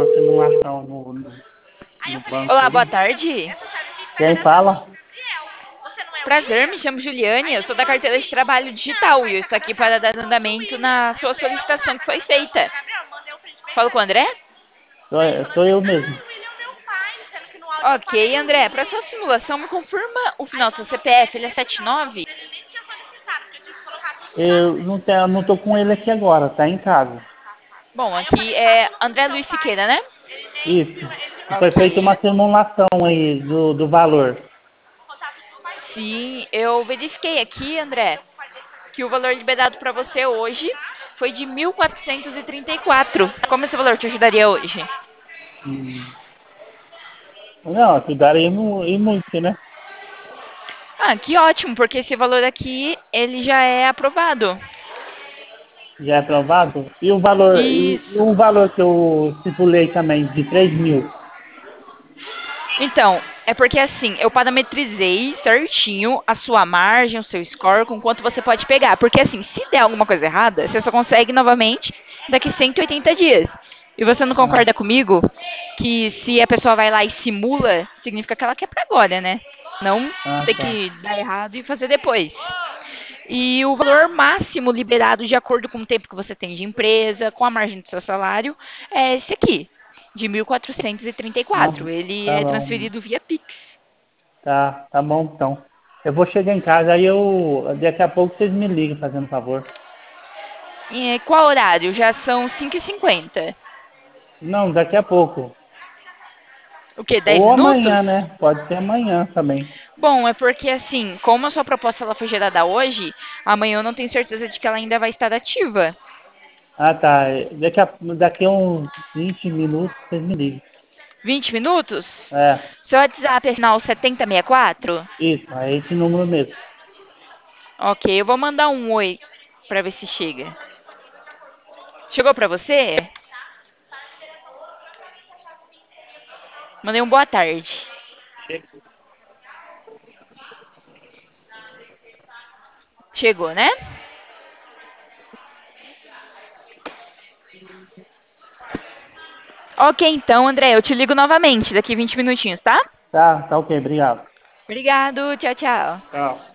uma simulação no banco Olá, boa aí. tarde. Quem fala? Prazer, me chamo Juliane, eu sou da carteira de trabalho digital e eu estou aqui para dar andamento na sua solicitação que foi feita. Falo com o André? Sou eu mesmo. Ok, André, para sua simulação, me confirma o final do seu CPF, ele é 79? Eu não tô com ele aqui agora, tá em casa. Bom, aqui é André Luiz Siqueira, né? Isso. Foi feita Ok. uma simulação aí do valor. Sim, eu verifiquei aqui, André, que o valor liberado para você hoje foi de 1.434. Como esse valor te ajudaria hoje? Hum. Não, ajudaria e muito, né? Ah, que ótimo, porque esse valor aqui, ele já é aprovado. Já é aprovado. E Isso. um valor que eu estipulei também, de 3.000. Então, é porque assim, eu parametrizei certinho a sua margem, o seu score, com quanto você pode pegar. Porque assim, se der alguma coisa errada, você só consegue novamente daqui 180 dias. E você não Ah, concorda comigo que se a pessoa vai lá e simula, significa que ela quer pra agora, né? Não ter tá. que dar errado e fazer depois. E o valor máximo liberado de acordo com o tempo que você tem de empresa, com a margem do seu salário, é esse aqui, de 1.434. Não, Ele tá é bom. transferido via Pix. Tá bom então. Eu vou chegar em casa, daqui a pouco vocês me ligam, fazendo favor. E qual horário? Já são 5h50. Não, daqui a pouco. O quê? 10 Ou minutos? amanhã, né? Pode ser amanhã também. Bom, é porque assim, como a sua proposta ela foi gerada hoje, amanhã eu não tenho certeza de que ela ainda vai estar ativa. Ah, tá. Daqui a uns 20 minutos vocês me ligam. 20 minutos? É, Seu WhatsApp é final 7064? isso, é esse número mesmo. Ok, eu vou mandar um oi pra ver se chega. Chegou pra você? Mandei um boa tarde. Chegou, né? Ok, então, André, eu te ligo novamente daqui 20 minutinhos, tá? Tá ok, obrigado. Obrigado, tchau, tchau. Tchau.